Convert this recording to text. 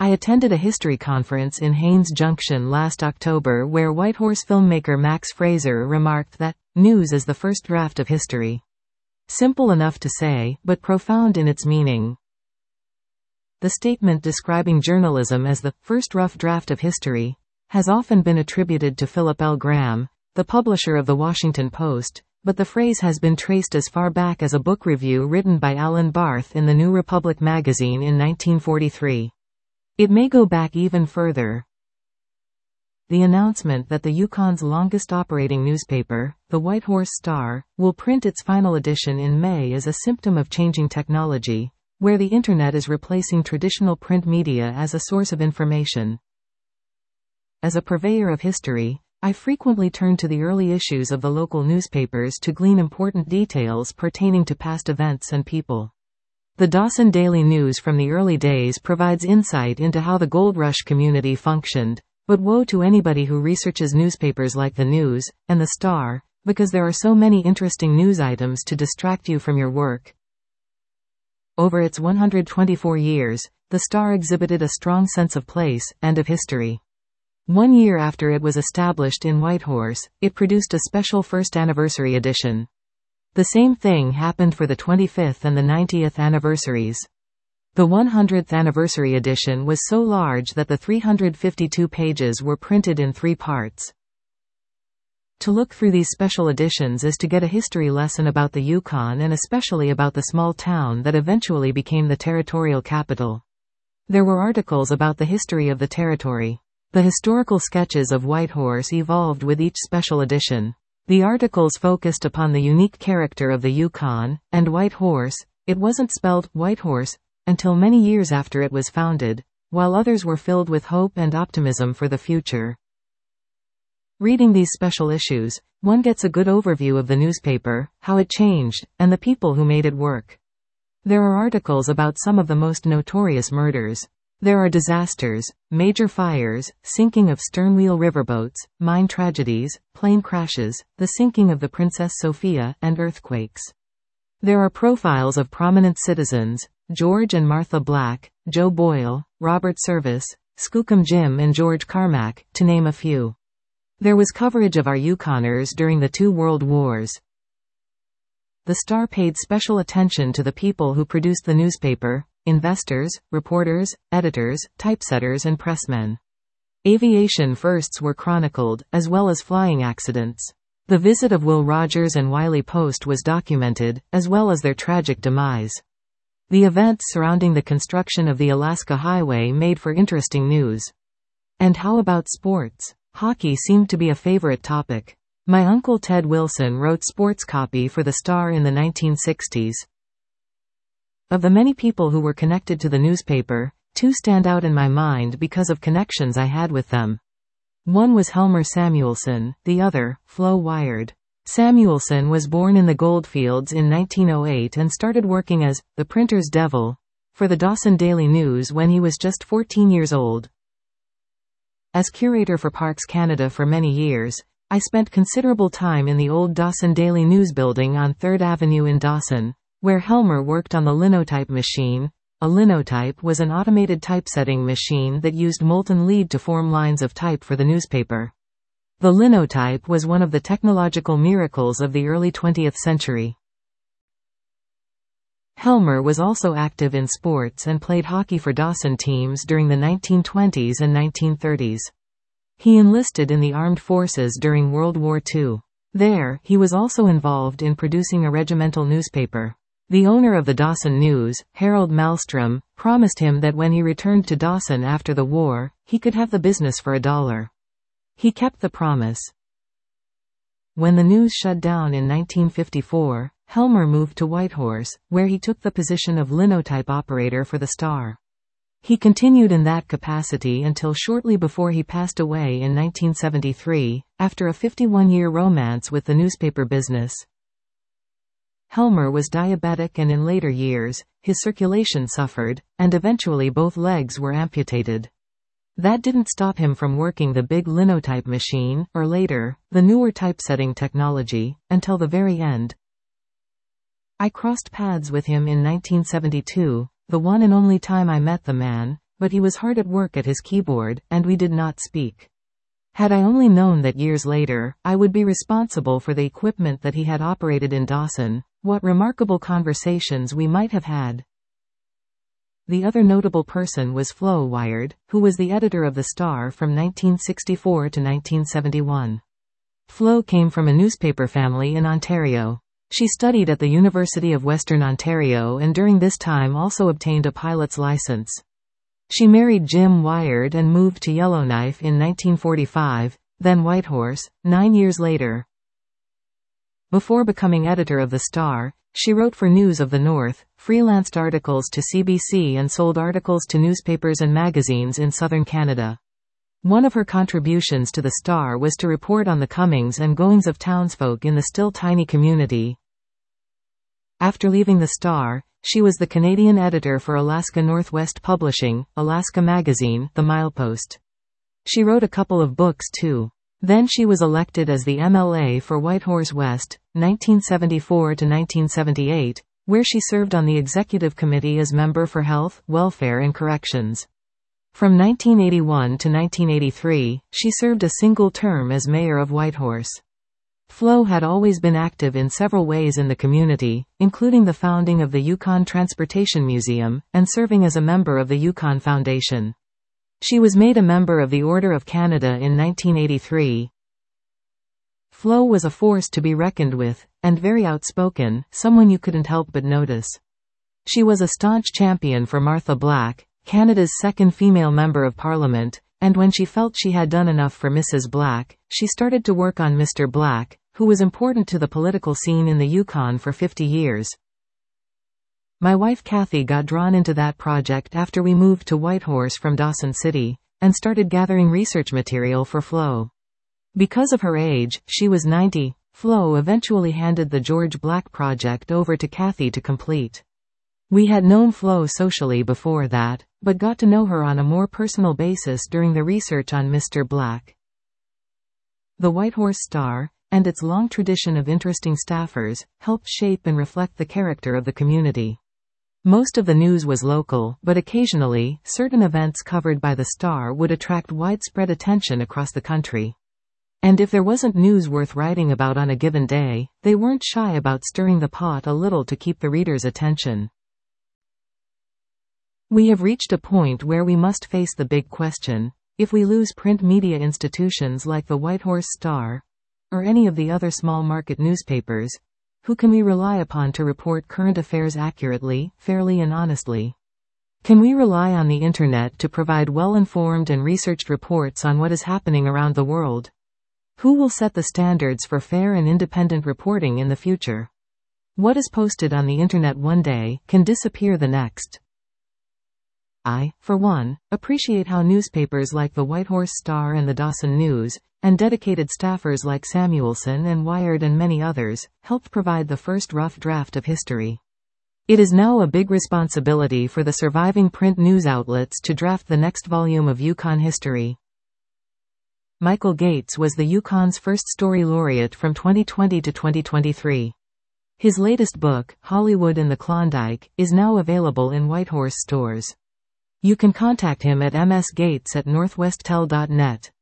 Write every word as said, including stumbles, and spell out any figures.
I attended a history conference in Haines Junction last October where Whitehorse filmmaker Max Fraser remarked that, "News is the first draft of history." Simple enough to say, but profound in its meaning. The statement describing journalism as the first rough draft of history has often been attributed to Philip L. Graham, the publisher of The Washington Post, but the phrase has been traced as far back as a book review written by Alan Barth in the New Republic magazine in nineteen forty-three. It may go back even further. The announcement that the Yukon's longest operating newspaper, the Whitehorse Star, will print its final edition in May is a symptom of changing technology, where the Internet is replacing traditional print media as a source of information. As a purveyor of history, I frequently turn to the early issues of the local newspapers to glean important details pertaining to past events and people. The Dawson Daily News from the early days provides insight into how the Gold Rush community functioned, but woe to anybody who researches newspapers like the News and the Star, because there are so many interesting news items to distract you from your work. Over its one hundred twenty-four years, the Star exhibited a strong sense of place and of history. One year after it was established in Whitehorse, it produced a special first anniversary edition. The same thing happened for the twenty-fifth and the ninetieth anniversaries. The one hundredth anniversary edition was so large that the three hundred fifty-two pages were printed in three parts. To look through these special editions is to get a history lesson about the Yukon and especially about the small town that eventually became the territorial capital. There were articles about the history of the territory. The historical sketches of Whitehorse evolved with each special edition. The articles focused upon the unique character of the Yukon, and Whitehorse. It wasn't spelled Whitehorse until many years after it was founded, while others were filled with hope and optimism for the future. Reading these special issues, one gets a good overview of the newspaper, how it changed, and the people who made it work. There are articles about some of the most notorious murders. There are disasters, major fires, sinking of sternwheel riverboats, mine tragedies, plane crashes, the sinking of the Princess Sophia, and earthquakes. There are profiles of prominent citizens, George and Martha Black, Joe Boyle, Robert Service, Skookum Jim and George Carmack, to name a few. There was coverage of our Yukoners during the two world wars. The Star paid special attention to the people who produced the newspaper: investors, reporters, editors, typesetters and pressmen. Aviation firsts were chronicled, as well as flying accidents. The visit of Will Rogers and Wiley Post was documented, as well as their tragic demise. The events surrounding the construction of the Alaska Highway made for interesting news. And how about sports? Hockey seemed to be a favorite topic. My uncle Ted Wilson wrote sports copy for the Star in the nineteen sixties. Of the many people who were connected to the newspaper, two stand out in my mind because of connections I had with them. One was Helmer Samuelson, the other, Flo Wired. Samuelson was born in the Goldfields in nineteen oh eight and started working as the printer's devil for the Dawson Daily News when he was just fourteen years old. As curator for Parks Canada for many years, I spent considerable time in the old Dawson Daily News building on third Avenue in Dawson, where Helmer worked on the linotype machine. A linotype was an automated typesetting machine that used molten lead to form lines of type for the newspaper. The linotype was one of the technological miracles of the early twentieth century. Helmer was also active in sports and played hockey for Dawson teams during the nineteen twenties and nineteen thirties. He enlisted in the armed forces during World War Two. There, he was also involved in producing a regimental newspaper. The owner of the Dawson News, Harold Malmstrom, promised him that when he returned to Dawson after the war, he could have the business for a dollar. He kept the promise. When the News shut down in nineteen fifty-four, Helmer moved to Whitehorse, where he took the position of linotype operator for the Star. He continued in that capacity until shortly before he passed away in nineteen seventy-three, after a fifty-one-year romance with the newspaper business. Helmer was diabetic and in later years, his circulation suffered, and eventually both legs were amputated. That didn't stop him from working the big linotype machine, or later, the newer typesetting technology, until the very end. I crossed paths with him in nineteen seventy-two, the one and only time I met the man, but he was hard at work at his keyboard, and we did not speak. Had I only known that years later, I would be responsible for the equipment that he had operated in Dawson, what remarkable conversations we might have had. The other notable person was Flo Wyatt, who was the editor of The Star from nineteen sixty-four to nineteen seventy-one. Flo came from a newspaper family in Ontario. She studied at the University of Western Ontario and during this time also obtained a pilot's license. She married Jim Wyatt and moved to Yellowknife in nineteen forty-five, then Whitehorse, nine years later. Before becoming editor of The Star, she wrote for News of the North, freelanced articles to C B C and sold articles to newspapers and magazines in southern Canada. One of her contributions to The Star was to report on the comings and goings of townsfolk in the still tiny community. After leaving The Star, she was the Canadian editor for Alaska Northwest Publishing, Alaska Magazine, The Milepost. She wrote a couple of books too. Then she was elected as the M L A for Whitehorse West, nineteen seventy-four to nineteen seventy-eight, where she served on the executive committee as member for Health, Welfare and Corrections. From nineteen eighty-one to nineteen eighty-three, she served a single term as mayor of Whitehorse. Flo had always been active in several ways in the community, including the founding of the Yukon Transportation Museum, and serving as a member of the Yukon Foundation. She was made a member of the Order of Canada in nineteen eighty-three. Flo was a force to be reckoned with, and very outspoken, someone you couldn't help but notice. She was a staunch champion for Martha Black, Canada's second female member of Parliament, and when she felt she had done enough for Missus Black, she started to work on Mister Black, who was important to the political scene in the Yukon for fifty years. My wife Kathy got drawn into that project after we moved to Whitehorse from Dawson City, and started gathering research material for Flo. Because of her age, she was ninety, Flo eventually handed the George Black project over to Kathy to complete. We had known Flo socially before that, but got to know her on a more personal basis during the research on Mister Black. The Whitehorse Star, and its long tradition of interesting staffers, helped shape and reflect the character of the community. Most of the news was local, but occasionally, certain events covered by the Star would attract widespread attention across the country. And if there wasn't news worth writing about on a given day, they weren't shy about stirring the pot a little to keep the reader's attention. We have reached a point where we must face the big question: if we lose print media institutions like the Whitehorse Star, or any of the other small market newspapers, who can we rely upon to report current affairs accurately, fairly and honestly? Can we rely on the internet to provide well-informed and researched reports on what is happening around the world? Who will set the standards for fair and independent reporting in the future? What is posted on the internet one day can disappear the next. I, for one, appreciate how newspapers like the Whitehorse Star and the Dawson News, and dedicated staffers like Samuelson and Wyatt and many others, helped provide the first rough draft of history. It is now a big responsibility for the surviving print news outlets to draft the next volume of Yukon history. Michael Gates was the Yukon's first story laureate from twenty twenty to twenty twenty-three. His latest book, Hollywood and the Klondike, is now available in Whitehorse stores. You can contact him at m s gates at northwest tel dot net.